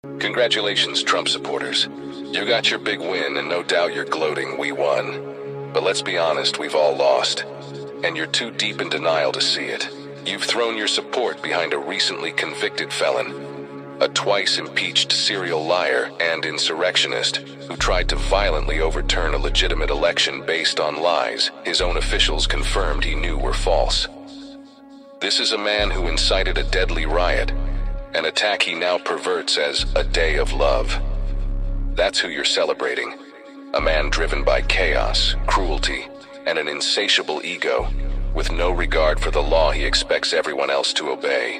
Congratulations, Trump supporters. You got your big win, and no doubt you're gloating we won. But let's be honest, we've all lost. And you're too deep in denial to see it. You've thrown your support behind a recently convicted felon, a twice impeached serial liar and insurrectionist who tried to violently overturn a legitimate election based on lies his own officials confirmed he knew were false. This is a man who incited a deadly riot, an attack he now perverts as a day of love. That's who you're celebrating. A man driven by chaos, cruelty, and an insatiable ego, with no regard for the law he expects everyone else to obey.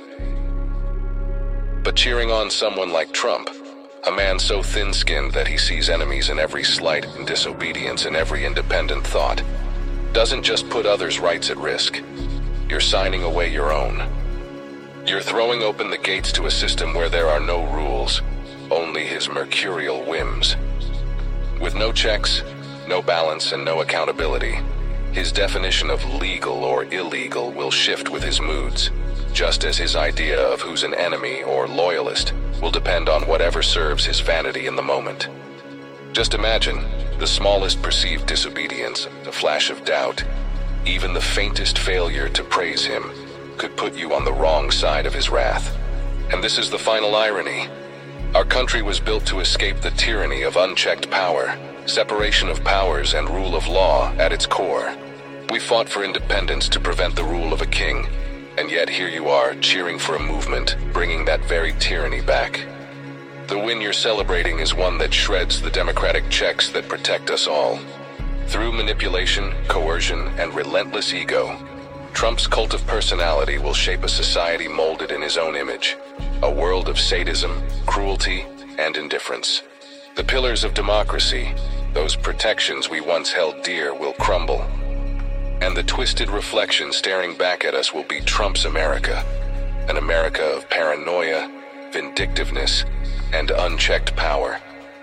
But cheering on someone like Trump, a man so thin-skinned that he sees enemies in every slight and disobedience in every independent thought, doesn't just put others' rights at risk. You're signing away your own. You're throwing open the gates to a system where there are no rules, only his mercurial whims. With no checks, no balance, and no accountability, his definition of legal or illegal will shift with his moods, just as his idea of who's an enemy or loyalist will depend on whatever serves his vanity in the moment. Just imagine the smallest perceived disobedience, a flash of doubt, even the faintest failure to praise him, could put you on the wrong side of his wrath. And this is the final irony. Our country was built to escape the tyranny of unchecked power, separation of powers and rule of law at its core. We fought for independence to prevent the rule of a king, and yet here you are, cheering for a movement, bringing that very tyranny back. The win you're celebrating is one that shreds the democratic checks that protect us all. Through manipulation, coercion, and relentless ego, Trump's cult of personality will shape a society molded in his own image, a world of sadism, cruelty, and indifference. The pillars of democracy, those protections we once held dear, will crumble. And the twisted reflection staring back at us will be Trump's America, an America of paranoia, vindictiveness, and unchecked power.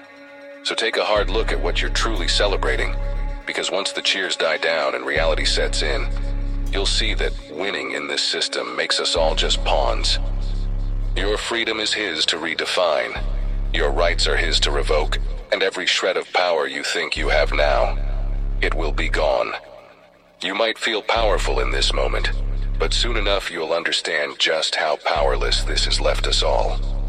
So take a hard look at what you're truly celebrating, because once the cheers die down and reality sets in, you'll see that winning in this system makes us all just pawns. Your freedom is his to redefine, your rights are his to revoke, and every shred of power you think you have now, it will be gone. You might feel powerful in this moment, but soon enough you'll understand just how powerless this has left us all.